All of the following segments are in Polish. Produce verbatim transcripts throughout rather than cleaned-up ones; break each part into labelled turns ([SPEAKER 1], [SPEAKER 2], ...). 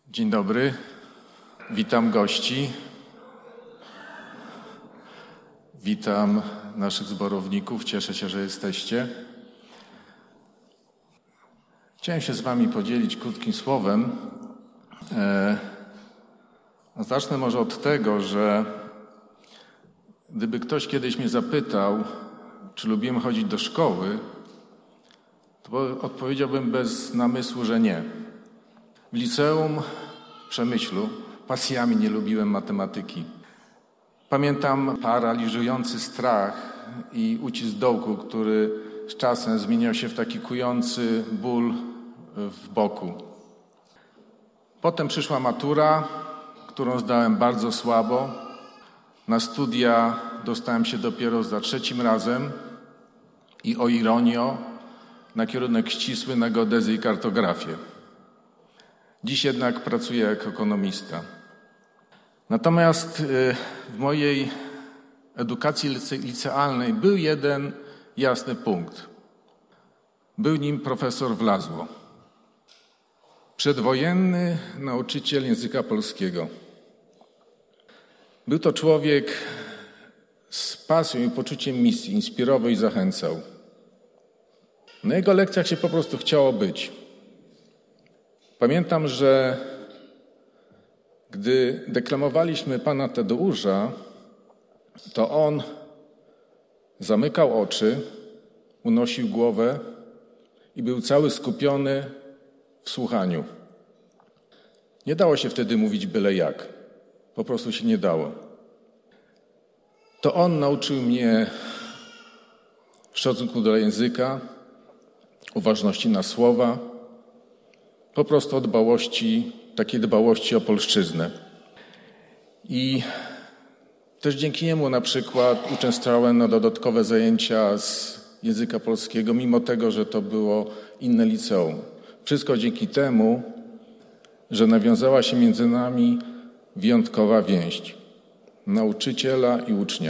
[SPEAKER 1] Dzień dobry, witam gości, witam naszych zborowników, cieszę się, że jesteście. Chciałem się z wami podzielić krótkim słowem. Zacznę może od tego, że gdyby ktoś kiedyś mnie zapytał, czy lubiłem chodzić do szkoły, to odpowiedziałbym bez namysłu, że nie. W liceum w Przemyślu pasjami nie lubiłem matematyki. Pamiętam paraliżujący strach i ucisk dołku, który z czasem zmieniał się w taki kujący ból w boku. Potem przyszła matura, którą zdałem bardzo słabo. Na studia dostałem się dopiero za trzecim razem i o ironio na kierunek ścisły na geodezję i kartografię. Dziś jednak pracuję jako ekonomista. Natomiast w mojej edukacji licealnej był jeden jasny punkt. Był nim profesor Wlazło. Przedwojenny nauczyciel języka polskiego. Był to człowiek z pasją i poczuciem misji, inspirował i zachęcał. Na jego lekcjach się po prostu chciało być. Pamiętam, że gdy deklamowaliśmy Pana Tadeusza, to on zamykał oczy, unosił głowę i był cały skupiony w słuchaniu. Nie dało się wtedy mówić byle jak. Po prostu się nie dało. To on nauczył mnie szacunku do języka, uważności na słowa, po prostu o dbałości, takiej dbałości o polszczyznę. I też dzięki niemu na przykład uczęszczałem na dodatkowe zajęcia z języka polskiego, mimo tego, że to było inne liceum. Wszystko dzięki temu, że nawiązała się między nami wyjątkowa więź nauczyciela i ucznia.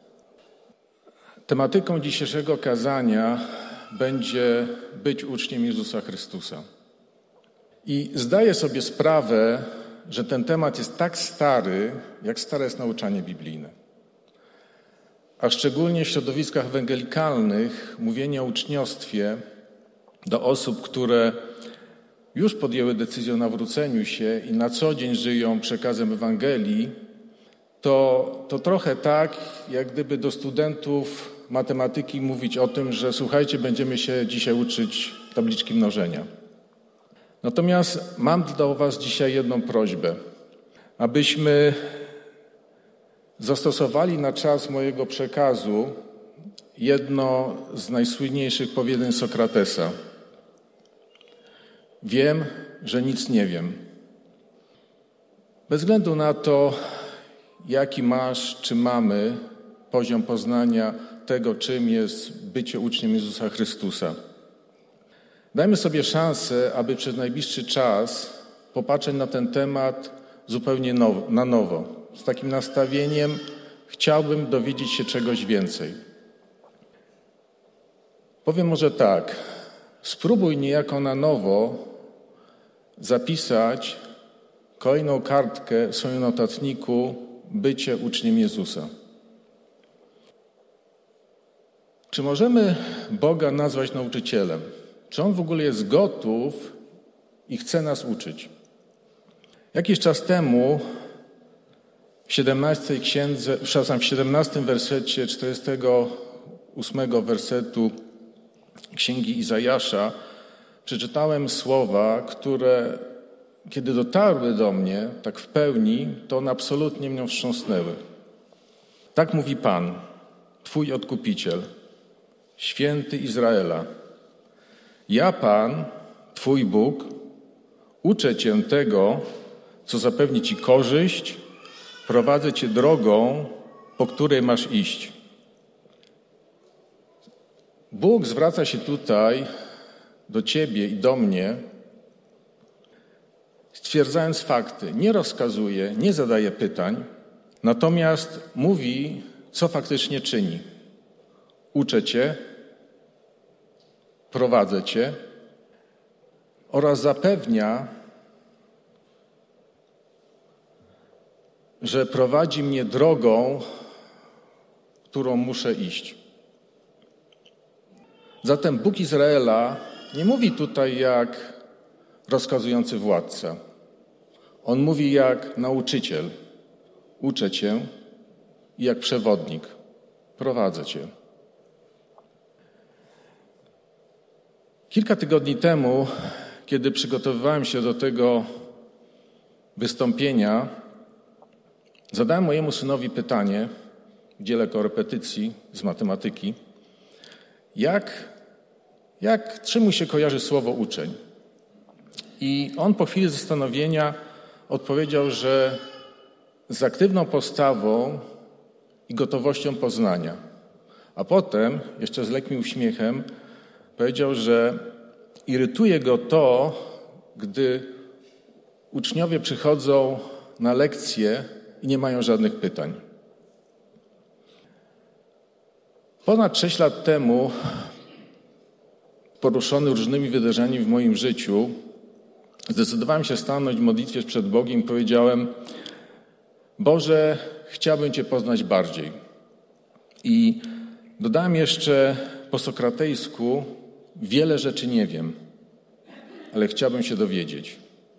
[SPEAKER 1] Tematyką dzisiejszego kazania będzie być uczniem Jezusa Chrystusa. I zdaję sobie sprawę, że ten temat jest tak stary, jak stare jest nauczanie biblijne. A szczególnie w środowiskach ewangelikalnych mówienie o uczniostwie do osób, które już podjęły decyzję o nawróceniu się i na co dzień żyją przekazem Ewangelii, to, to trochę tak, jak gdyby do studentów matematyki mówić o tym, że słuchajcie, będziemy się dzisiaj uczyć tabliczki mnożenia. Natomiast mam dla was dzisiaj jedną prośbę, abyśmy zastosowali na czas mojego przekazu jedno z najsłynniejszych powiedzeń Sokratesa. Wiem, że nic nie wiem. Bez względu na to, jaki masz, czy mamy poziom poznania tego, czym jest bycie uczniem Jezusa Chrystusa. Dajmy sobie szansę, aby przez najbliższy czas popatrzeć na ten temat zupełnie now, na nowo. Z takim nastawieniem chciałbym dowiedzieć się czegoś więcej. Powiem może tak. Spróbuj niejako na nowo zapisać kolejną kartkę w swoim notatniku bycie uczniem Jezusa. Czy możemy Boga nazwać nauczycielem? Czy On w ogóle jest gotów i chce nas uczyć? Jakiś czas temu w siedemnastej księdze, przepraszam, w siedemnastym wersecie czterdziestego ósmego wersetu Księgi Izajasza przeczytałem słowa, które kiedy dotarły do mnie tak w pełni, to one absolutnie mnie wstrząsnęły. Tak mówi Pan, Twój Odkupiciel, Święty Izraela. Ja, Pan, Twój Bóg, uczę Cię tego, co zapewni Ci korzyść, prowadzę Cię drogą, po której masz iść. Bóg zwraca się tutaj do Ciebie i do mnie, stwierdzając fakty. Nie rozkazuje, nie zadaje pytań, natomiast mówi, co faktycznie czyni. Uczę Cię, prowadzę Cię oraz zapewnia że prowadzi mnie drogą, którą muszę iść. Zatem Bóg Izraela nie mówi tutaj jak rozkazujący władca. On mówi jak nauczyciel. Uczę cię i jak przewodnik. Prowadzę cię. Kilka tygodni temu, kiedy przygotowywałem się do tego wystąpienia, zadałem mojemu synowi pytanie w dziele korepetycji z matematyki, jak, jak, czym mu się kojarzy słowo uczeń? I on po chwili zastanowienia odpowiedział, że z aktywną postawą i gotowością poznania. A potem, jeszcze z lekkim uśmiechem, powiedział, że irytuje go to, gdy uczniowie przychodzą na lekcje i nie mają żadnych pytań. Ponad sześć lat temu, poruszony różnymi wydarzeniami w moim życiu, zdecydowałem się stanąć w modlitwie przed Bogiem i powiedziałem: Boże, chciałbym Cię poznać bardziej. I dodałem jeszcze po sokratejsku: wiele rzeczy nie wiem, ale chciałbym się dowiedzieć.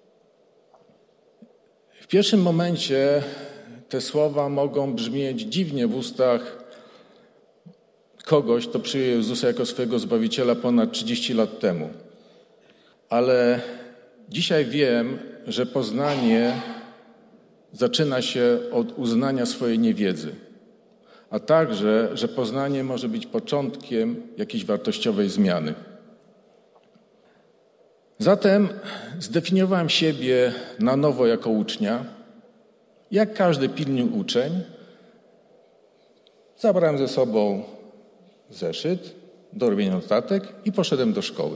[SPEAKER 1] W pierwszym momencie te słowa mogą brzmieć dziwnie w ustach kogoś, kto przyjął Jezusa jako swojego Zbawiciela ponad trzydzieści lat temu. Ale dzisiaj wiem, że poznanie zaczyna się od uznania swojej niewiedzy, a także, że poznanie może być początkiem jakiejś wartościowej zmiany. Zatem zdefiniowałem siebie na nowo jako ucznia. Jak każdy pilny uczeń, zabrałem ze sobą zeszyt do robienia notatek i poszedłem do szkoły.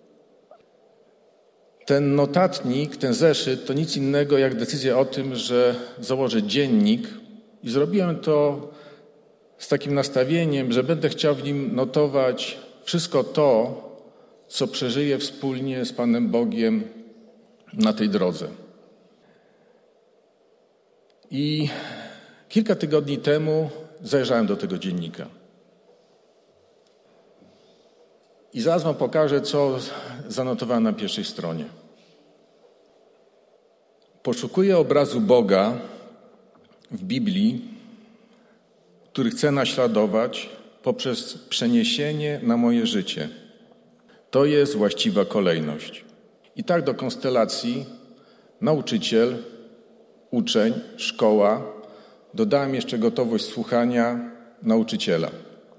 [SPEAKER 1] Ten notatnik, ten zeszyt to nic innego jak decyzja o tym, że założę dziennik i zrobiłem to z takim nastawieniem, że będę chciał w nim notować wszystko to, co przeżyję wspólnie z Panem Bogiem na tej drodze. I kilka tygodni temu zajrzałem do tego dziennika. I zaraz wam pokażę, co zanotowałem na pierwszej stronie. Poszukuję obrazu Boga w Biblii, który chcę naśladować poprzez przeniesienie na moje życie. To jest właściwa kolejność. I tak do konstelacji nauczyciel, uczeń, szkoła. Dodałem jeszcze gotowość słuchania nauczyciela.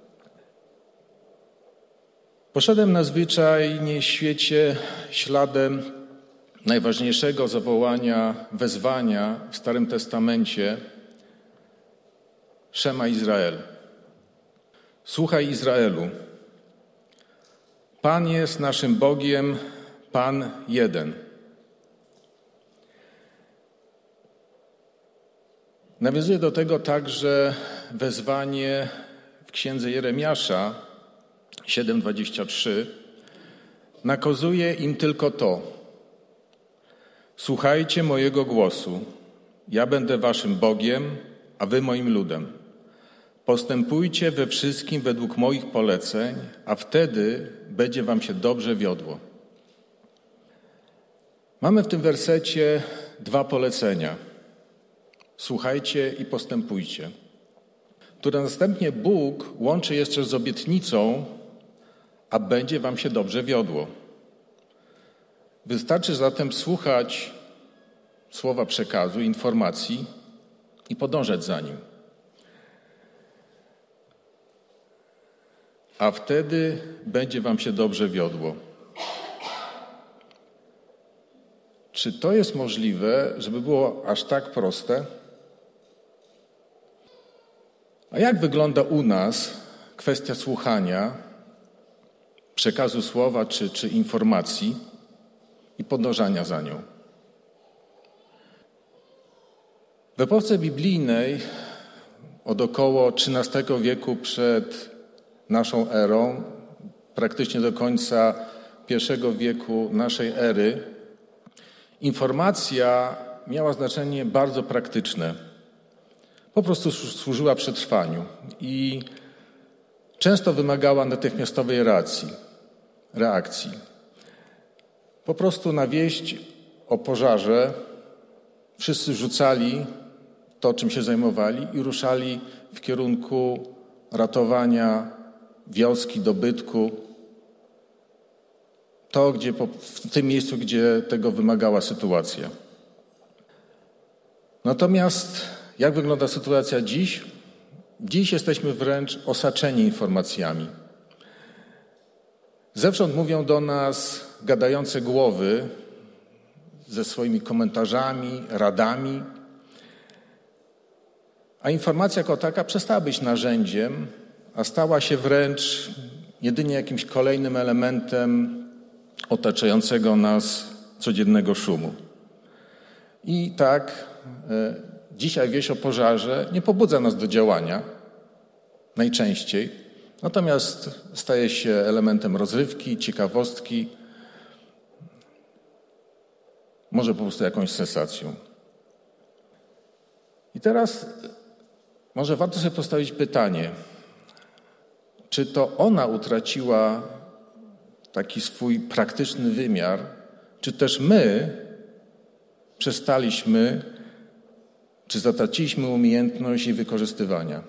[SPEAKER 1] Poszedłem na zwyczajnie w świecie śladem najważniejszego zawołania, wezwania w Starym Testamencie Szema Izrael. Słuchaj Izraelu, Pan jest naszym Bogiem, Pan jeden. Nawiązuje do tego także wezwanie w księdze Jeremiasza siedem dwadzieścia trzy. Nakazuje im tylko to: słuchajcie mojego głosu, ja będę waszym Bogiem, a wy moim ludem. Postępujcie we wszystkim według moich poleceń, a wtedy będzie wam się dobrze wiodło. Mamy w tym wersecie dwa polecenia. Słuchajcie i postępujcie, które następnie Bóg łączy jeszcze z obietnicą, a będzie wam się dobrze wiodło. Wystarczy zatem słuchać słowa przekazu, informacji i podążać za nim. A wtedy będzie wam się dobrze wiodło. Czy to jest możliwe, żeby było aż tak proste? A jak wygląda u nas kwestia słuchania, przekazu słowa czy, czy informacji i podążania za nią? W epoce biblijnej od około trzynastego wieku przed naszą erą, praktycznie do końca pierwszego wieku naszej ery, informacja miała znaczenie bardzo praktyczne. po prostu służyła przetrwaniu i często wymagała natychmiastowej reakcji. reakcji. Po prostu na wieść o pożarze wszyscy rzucali to, czym się zajmowali i ruszali w kierunku ratowania wioski, dobytku. To, gdzie, w tym miejscu, gdzie tego wymagała sytuacja. Natomiast jak wygląda sytuacja dziś? Dziś jesteśmy wręcz osaczeni informacjami. Zewsząd mówią do nas gadające głowy ze swoimi komentarzami, radami, a informacja jako taka przestała być narzędziem, a stała się wręcz jedynie jakimś kolejnym elementem otaczającego nas codziennego szumu. I tak e, dzisiaj wieść o pożarze nie pobudza nas do działania najczęściej, natomiast staje się elementem rozrywki, ciekawostki, może po prostu jakąś sensacją. I teraz może warto sobie postawić pytanie, czy to ona utraciła taki swój praktyczny wymiar, czy też my przestaliśmy, czy zatraciliśmy umiejętność jej wykorzystywania.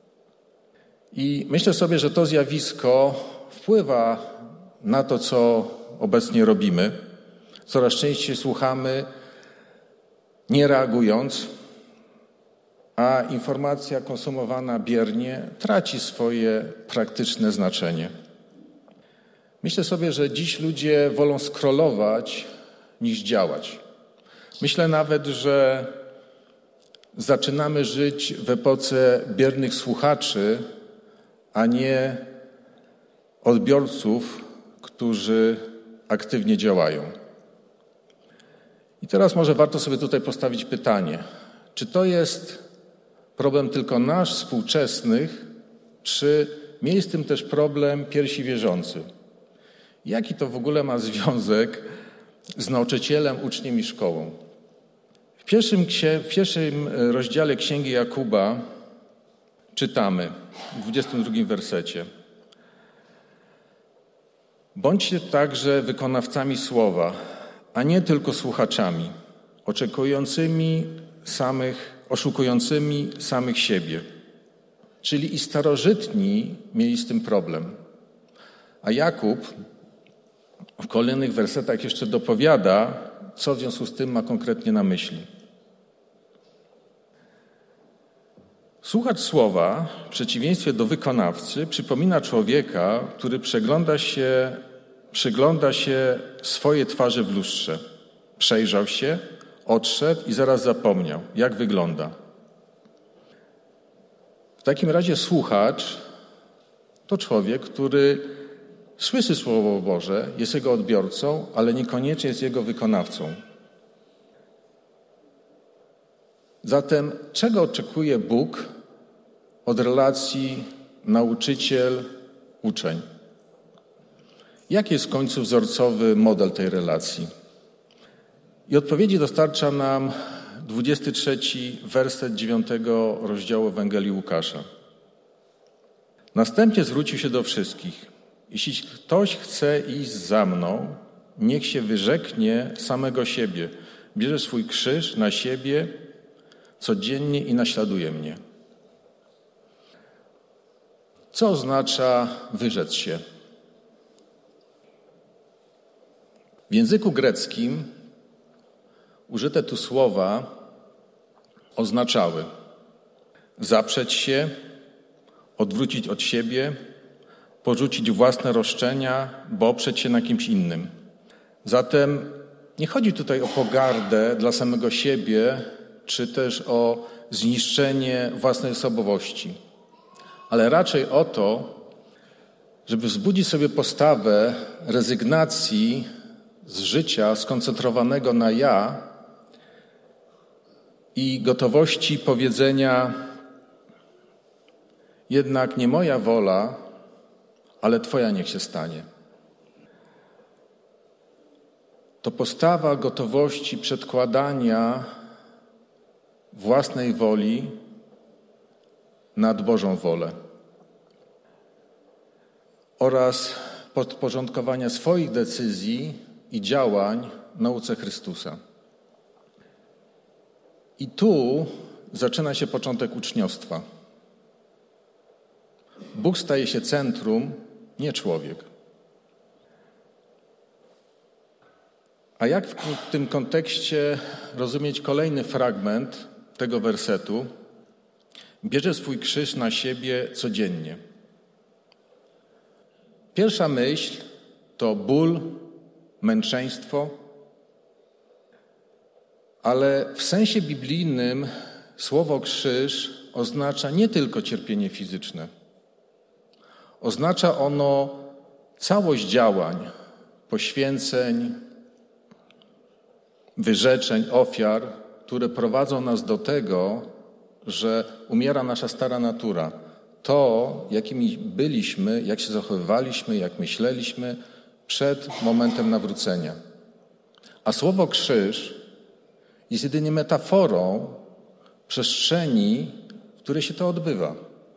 [SPEAKER 1] I myślę sobie, że to zjawisko wpływa na to, co obecnie robimy. Coraz częściej słuchamy, nie reagując, a informacja konsumowana biernie traci swoje praktyczne znaczenie. Myślę sobie, że dziś ludzie wolą scrollować niż działać. Myślę nawet, że zaczynamy żyć w epoce biernych słuchaczy, a nie odbiorców, którzy aktywnie działają. I teraz może warto sobie tutaj postawić pytanie, czy to jest problem tylko nasz, współczesnych, czy mieli z tym też problem pierwsi wierzący? Jaki to w ogóle ma związek z nauczycielem, uczniem i szkołą? W pierwszym, w pierwszym rozdziale Księgi Jakuba czytamy w dwudziestym drugim wersecie. Bądźcie także wykonawcami słowa, a nie tylko słuchaczami, oczekującymi samych, oszukującymi samych siebie. Czyli i starożytni mieli z tym problem. A Jakub w kolejnych wersetach jeszcze dopowiada, co w związku z tym ma konkretnie na myśli. Słuchacz słowa, w przeciwieństwie do wykonawcy, przypomina człowieka, który przegląda się, przygląda się swojej twarzy w lustrze. Przejrzał się, odszedł i zaraz zapomniał, jak wygląda. W takim razie słuchacz to człowiek, który słyszy Słowo Boże, jest jego odbiorcą, ale niekoniecznie jest jego wykonawcą. Zatem czego oczekuje Bóg od relacji nauczyciel-uczeń? Jaki jest w końcu wzorcowy model tej relacji? I odpowiedzi dostarcza nam dwudziesty trzeci werset dziewiątego rozdziału Ewangelii Łukasza. Następnie zwrócił się do wszystkich. Jeśli ktoś chce iść za mną, niech się wyrzeknie samego siebie. Bierze swój krzyż na siebie codziennie i naśladuje mnie. Co oznacza wyrzec się? W języku greckim użyte tu słowa oznaczały zaprzeć się, odwrócić od siebie, porzucić własne roszczenia, bo oprzeć się na kimś innym. Zatem nie chodzi tutaj o pogardę dla samego siebie, czy też o zniszczenie własnej osobowości, ale raczej o to, żeby wzbudzić sobie postawę rezygnacji z życia skoncentrowanego na ja i gotowości powiedzenia: jednak nie moja wola, ale Twoja niech się stanie. To postawa gotowości przedkładania własnej woli nad Bożą wolę oraz podporządkowania swoich decyzji i działań nauce Chrystusa. I tu zaczyna się początek uczniostwa. Bóg staje się centrum, nie człowiek. A jak w tym kontekście rozumieć kolejny fragment tego wersetu? Bierze swój krzyż na siebie codziennie. Pierwsza myśl to ból, męczeństwo, ale w sensie biblijnym słowo krzyż oznacza nie tylko cierpienie fizyczne. Oznacza ono całość działań, poświęceń, wyrzeczeń, ofiar, które prowadzą nas do tego, że umiera nasza stara natura. To, jakimi byliśmy, jak się zachowywaliśmy, jak myśleliśmy przed momentem nawrócenia. A słowo krzyż jest jedynie metaforą przestrzeni, w której się to odbywa.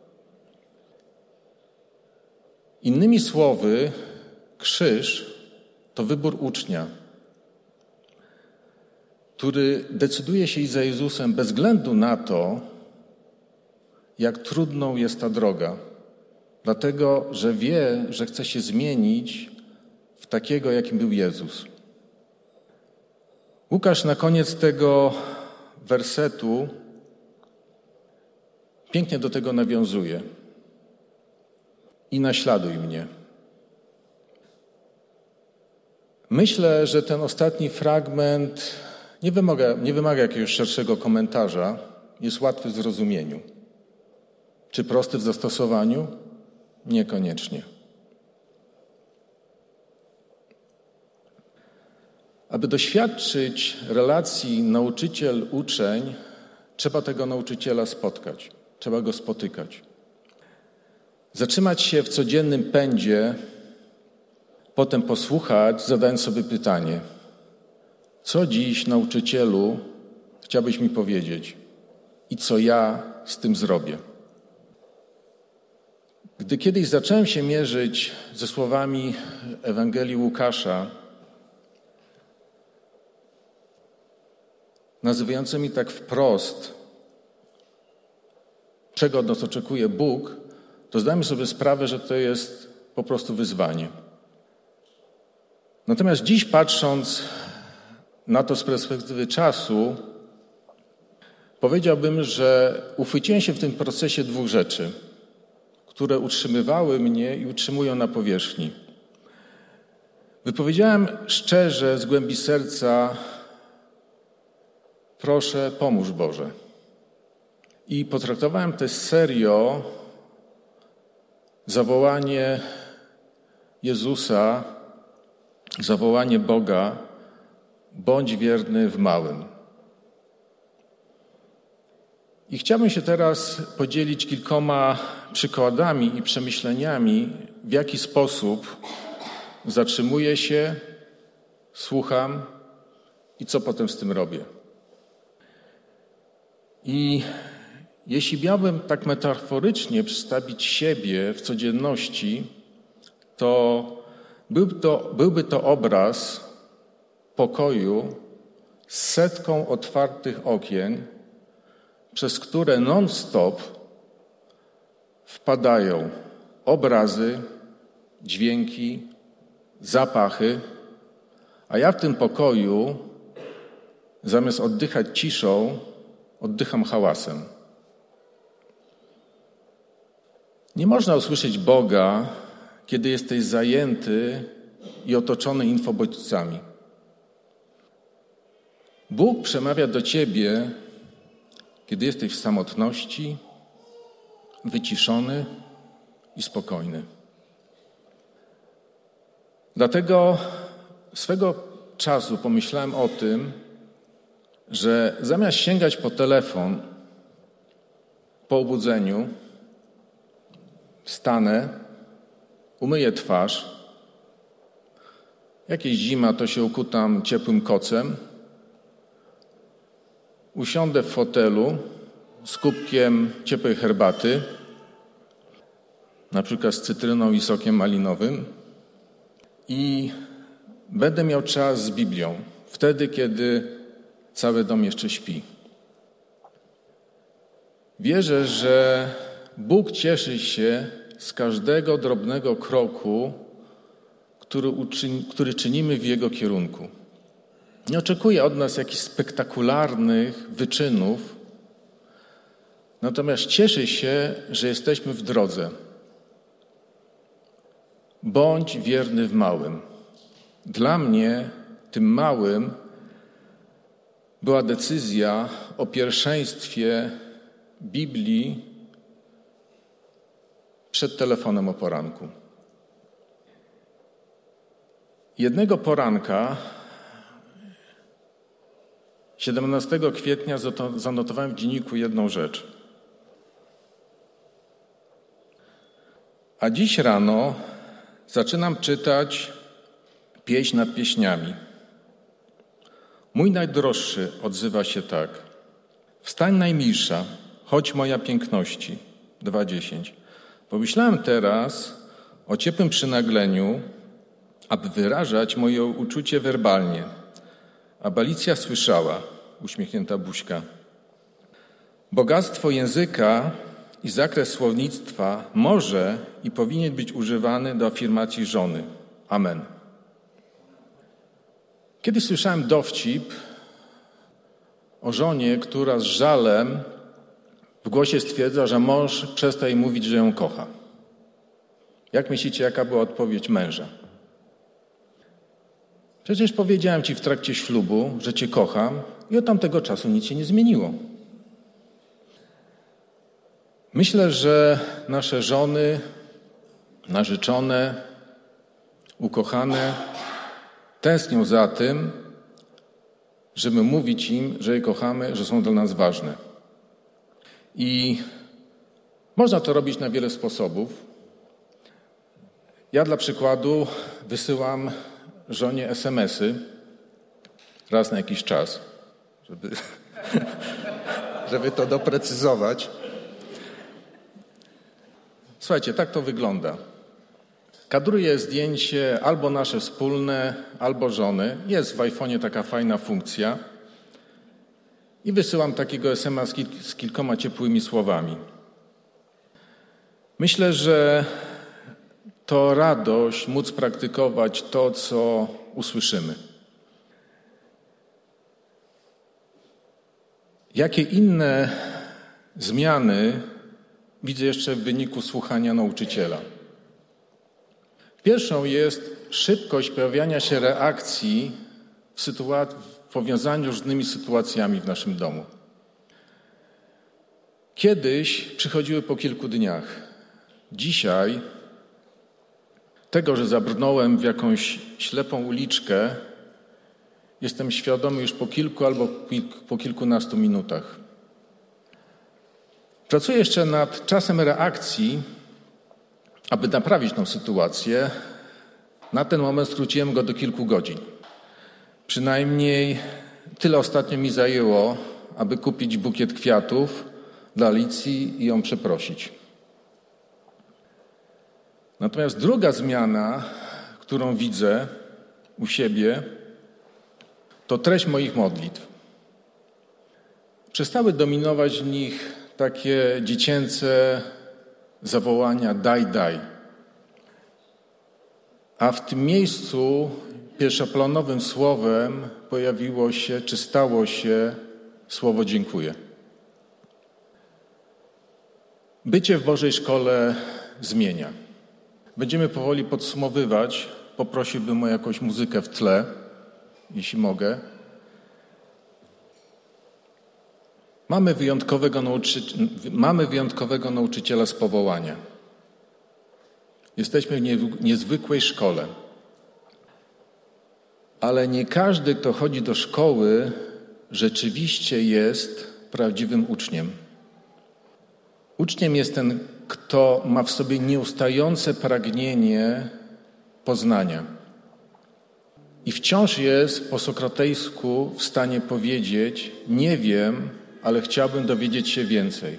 [SPEAKER 1] Innymi słowy, krzyż to wybór ucznia, który decyduje się iść za Jezusem bez względu na to, jak trudną jest ta droga. Dlatego, że wie, że chce się zmienić w takiego, jakim był Jezus. Łukasz na koniec tego wersetu pięknie do tego nawiązuje. I naśladuj mnie. Myślę, że ten ostatni fragment nie wymaga, nie wymaga jakiegoś szerszego komentarza, jest łatwy w zrozumieniu. Czy prosty w zastosowaniu? Niekoniecznie. Aby doświadczyć relacji nauczyciel-uczeń, trzeba tego nauczyciela spotkać, trzeba go spotykać. Zatrzymać się w codziennym pędzie, potem posłuchać, zadając sobie pytanie: co dziś, nauczycielu, chciałbyś mi powiedzieć i co ja z tym zrobię? Gdy kiedyś zacząłem się mierzyć ze słowami Ewangelii Łukasza, nazywającymi tak wprost, czego od nas oczekuje Bóg, to zdałem sobie sprawę, że to jest po prostu wyzwanie. Natomiast dziś, patrząc na to z perspektywy czasu, powiedziałbym, że uchwyciłem się w tym procesie dwóch rzeczy, które utrzymywały mnie i utrzymują na powierzchni. Wypowiedziałem szczerze, z głębi serca: proszę, pomóż Boże. I potraktowałem też serio zawołanie Jezusa, zawołanie Boga: bądź wierny w małym. I chciałbym się teraz podzielić kilkoma przykładami i przemyśleniami, w jaki sposób zatrzymuję się, słucham i co potem z tym robię. I jeśli miałbym tak metaforycznie przedstawić siebie w codzienności, to byłby to, byłby to obraz pokoju z setką otwartych okien, przez które non-stop wpadają obrazy, dźwięki, zapachy, a ja w tym pokoju zamiast oddychać ciszą, oddycham hałasem. Nie można usłyszeć Boga, kiedy jesteś zajęty i otoczony infobodźcami. Bóg przemawia do ciebie, kiedy jesteś w samotności, wyciszony i spokojny. Dlatego swego czasu pomyślałem o tym, że zamiast sięgać po telefon po obudzeniu, wstanę, umyję twarz, jakieś zima, to się ukutam ciepłym kocem, usiądę w fotelu, z kubkiem ciepłej herbaty, na przykład z cytryną i sokiem malinowym, i będę miał czas z Biblią, wtedy, kiedy cały dom jeszcze śpi. Wierzę, że Bóg cieszy się z każdego drobnego kroku, który, uczyni, który czynimy w Jego kierunku. Nie oczekuje od nas jakichś spektakularnych wyczynów, natomiast cieszy się, że jesteśmy w drodze. Bądź wierny w małym. Dla mnie tym małym była decyzja o pierwszeństwie Biblii przed telefonem o poranku. Jednego poranka, siedemnastego kwietnia, zanotowałem w dzienniku jedną rzecz. A dziś rano zaczynam czytać pieśń nad pieśniami. Mój najdroższy odzywa się tak. Wstań najmilsza, chodź moja piękności. dwa dziesięć. Pomyślałem teraz o ciepłym przynagleniu, aby wyrażać moje uczucie werbalnie. A Alicja słyszała, uśmiechnięta buźka. Bogactwo języka i zakres słownictwa może i powinien być używany do afirmacji żony. Amen. Kiedyś słyszałem dowcip o żonie, która z żalem w głosie stwierdza, że mąż przestał jej mówić, że ją kocha. Jak myślicie, jaka była odpowiedź męża? Przecież powiedziałem ci w trakcie ślubu, że cię kocham i od tamtego czasu nic się nie zmieniło. Myślę, że nasze żony, narzeczone, ukochane tęsknią za tym, żeby mówić im, że je kochamy, że są dla nas ważne. I można to robić na wiele sposobów. Ja dla przykładu wysyłam żonie es em esy raz na jakiś czas, żeby, żeby to doprecyzować. Słuchajcie, tak to wygląda. Kadruję zdjęcie albo nasze wspólne, albo żony. Jest w iPhone'ie taka fajna funkcja. I wysyłam takiego es em a z, kil- z kilkoma ciepłymi słowami. Myślę, że to radość móc praktykować to, co usłyszymy. Jakie inne zmiany widzę jeszcze w wyniku słuchania nauczyciela? Pierwszą jest szybkość pojawiania się reakcji w, sytuacji, w powiązaniu z różnymi sytuacjami w naszym domu. Kiedyś przychodziły po kilku dniach. Dzisiaj tego, że zabrnąłem w jakąś ślepą uliczkę, jestem świadomy już po kilku albo po kilkunastu minutach. Pracuję jeszcze nad czasem reakcji, aby naprawić tę sytuację. Na ten moment skróciłem go do kilku godzin. Przynajmniej tyle ostatnio mi zajęło, aby kupić bukiet kwiatów dla Alicji i ją przeprosić. Natomiast druga zmiana, którą widzę u siebie, to treść moich modlitw. Przestały dominować w nich takie dziecięce zawołania daj, daj. A w tym miejscu pierwszoplanowym słowem pojawiło się, czy stało się słowo dziękuję. Bycie w Bożej Szkole zmienia. Będziemy powoli podsumowywać. Poprosiłbym o jakąś muzykę w tle, jeśli mogę. Mamy wyjątkowego, nauczy... Mamy wyjątkowego nauczyciela z powołania. Jesteśmy w niezwykłej szkole. Ale nie każdy, kto chodzi do szkoły, rzeczywiście jest prawdziwym uczniem. Uczniem jest ten, kto ma w sobie nieustające pragnienie poznania. I wciąż jest po sokratejsku w stanie powiedzieć: nie wiem, ale chciałbym dowiedzieć się więcej.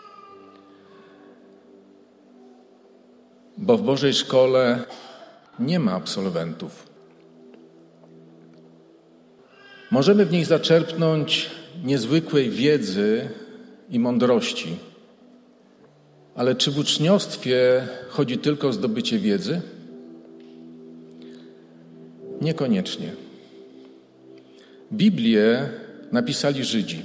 [SPEAKER 1] Bo w Bożej Szkole nie ma absolwentów. Możemy w niej zaczerpnąć niezwykłej wiedzy i mądrości. Ale czy w uczniostwie chodzi tylko o zdobycie wiedzy? Niekoniecznie. Biblię napisali Żydzi,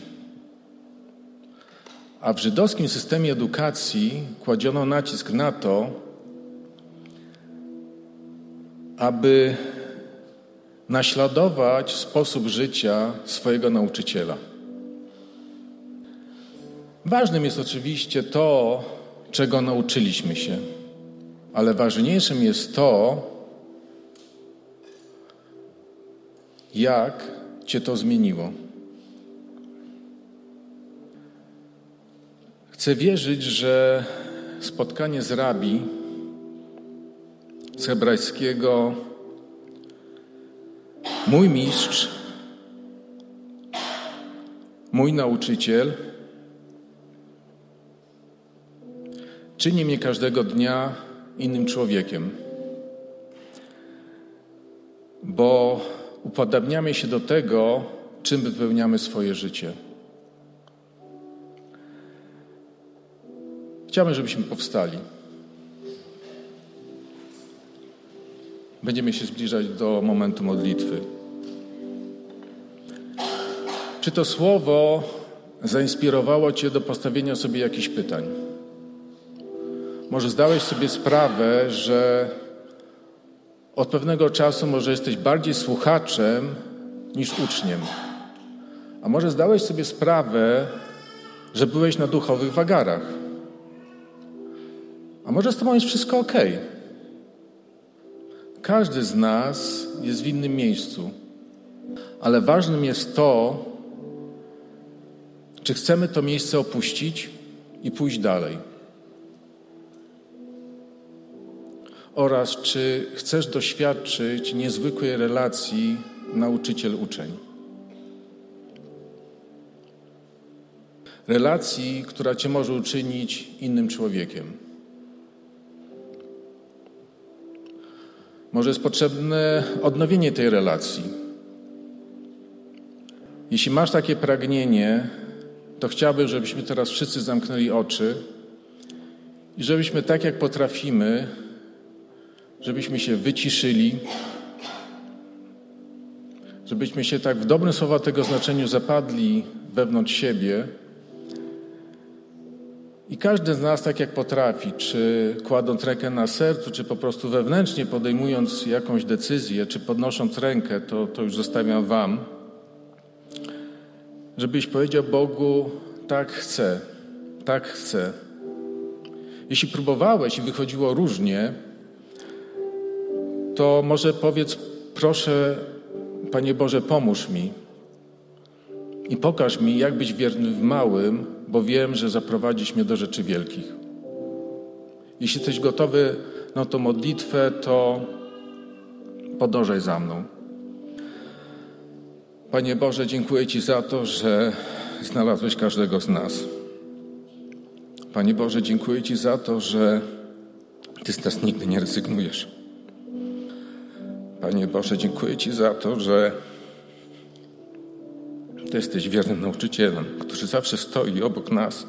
[SPEAKER 1] a w żydowskim systemie edukacji kładziono nacisk na to, aby naśladować sposób życia swojego nauczyciela. Ważnym jest oczywiście to, czego nauczyliśmy się, ale ważniejszym jest to, jak Cię to zmieniło. Chcę wierzyć, że spotkanie z rabi z hebrajskiego mój mistrz, mój nauczyciel czyni mnie każdego dnia innym człowiekiem, bo upodabniamy się do tego, czym wypełniamy swoje życie. Chciałbym, żebyśmy powstali. Będziemy się zbliżać do momentu modlitwy. Czy to słowo zainspirowało Cię do postawienia sobie jakichś pytań? Może zdałeś sobie sprawę, że od pewnego czasu może jesteś bardziej słuchaczem niż uczniem. A może zdałeś sobie sprawę, że byłeś na duchowych wagarach. A może z Tobą jest wszystko okej. Każdy z nas jest w innym miejscu. Ale ważnym jest to, czy chcemy to miejsce opuścić i pójść dalej. Oraz czy chcesz doświadczyć niezwykłej relacji nauczyciel-uczeń. Relacji, która Cię może uczynić innym człowiekiem. Może jest potrzebne odnowienie tej relacji. Jeśli masz takie pragnienie, to chciałbym, żebyśmy teraz wszyscy zamknęli oczy i żebyśmy tak jak potrafimy, żebyśmy się wyciszyli, żebyśmy się tak w dobrym słowa tego znaczeniu zapadli wewnątrz siebie i każdy z nas tak jak potrafi, czy kładąc rękę na sercu, czy po prostu wewnętrznie podejmując jakąś decyzję, czy podnosząc rękę, to, to już zostawiam Wam, żebyś powiedział Bogu, tak chcę, tak chcę. Jeśli próbowałeś i wychodziło różnie, to może powiedz, proszę, Panie Boże, pomóż mi i pokaż mi, jak być wierny w małym, bo wiem, że zaprowadzisz mnie do rzeczy wielkich. Jeśli jesteś gotowy na tą modlitwę, to podążaj za mną. Panie Boże, dziękuję Ci za to, że znalazłeś każdego z nas. Panie Boże, dziękuję Ci za to, że Ty z nas nigdy nie rezygnujesz. Panie Boże, dziękuję Ci za to, że Ty jesteś wiernym nauczycielem, który zawsze stoi obok nas.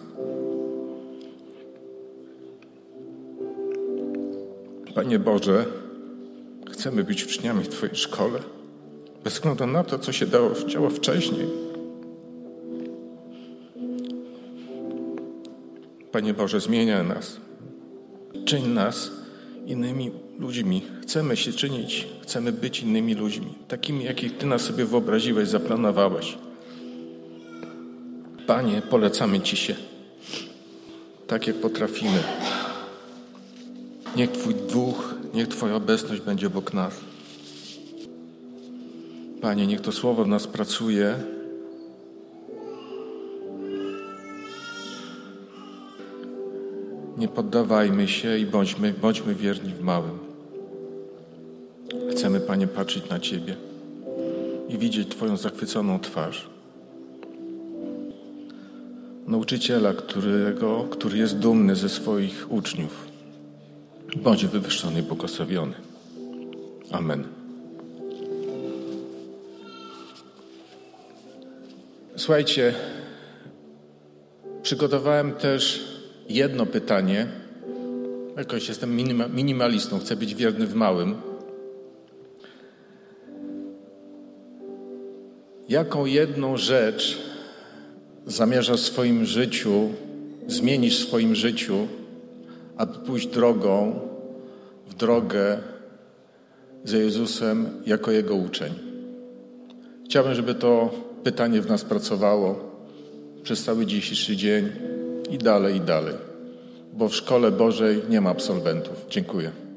[SPEAKER 1] Panie Boże, chcemy być uczniami w Twojej szkole, bez względu na to, co się dało, działo wcześniej. Panie Boże, zmieniaj nas. Czyń nas innymi ludźmi. Chcemy się czynić, chcemy być innymi ludźmi, takimi, jakich Ty nas sobie wyobraziłeś, zaplanowałeś. Panie, polecamy Ci się, tak jak potrafimy. Niech Twój duch, niech Twoja obecność będzie obok nas. Panie, niech to słowo w nas pracuje. Nie poddawajmy się i bądźmy, bądźmy wierni w małym. Chcemy, Panie, patrzeć na Ciebie i widzieć Twoją zachwyconą twarz. nauczyciela, którego, który jest dumny ze swoich uczniów. Bądź wywyższony i błogosławiony. Amen. Słuchajcie, przygotowałem też jedno pytanie. Jakoś jestem minima, minimalistą, chcę być wierny w małym. Jaką jedną rzecz zamierzasz w swoim życiu, zmienisz w swoim życiu, aby pójść drogą, w drogę za Jezusem jako Jego uczeń? Chciałbym, żeby to pytanie w nas pracowało przez cały dzisiejszy dzień i dalej, i dalej. Bo w szkole Bożej nie ma absolwentów. Dziękuję.